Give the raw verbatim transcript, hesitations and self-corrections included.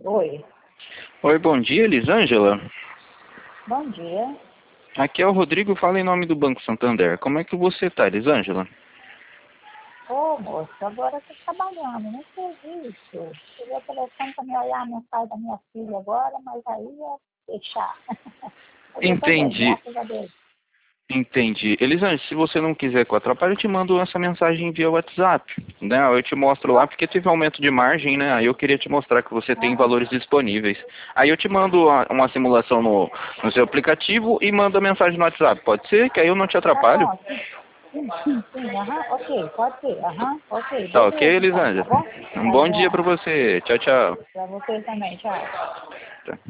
Oi. Oi, bom dia, Elisângela. Bom dia. Aqui é o Rodrigo, fala em nome do Banco Santander. Como é que você tá, Elisângela? Ô, moço, agora eu tô trabalhando no serviço. Peguei o telefone para me olhar a mensagem da minha filha agora, mas aí ia deixar. Mas eu tô bem, Entendi, graças a Deus. entendi. Elisângela, se você não quiser que eu atrapalhe, eu te mando essa mensagem via WhatsApp, né? Eu te mostro lá, porque teve aumento de margem, né? Aí eu queria te mostrar que você tem Ah, valores disponíveis. Aí eu te mando a- uma simulação no, no seu aplicativo e mando a mensagem no WhatsApp. Pode ser? Que aí eu não te tá atrapalho? bom. Sim, sim, sim, sim. Aham, ok, pode ser. Aham, ok, Tá ok, beleza então, tá Elisângela? bom? Um Tá bom dia bom. pra você. Tchau, tchau. Para você também, tchau. Tá.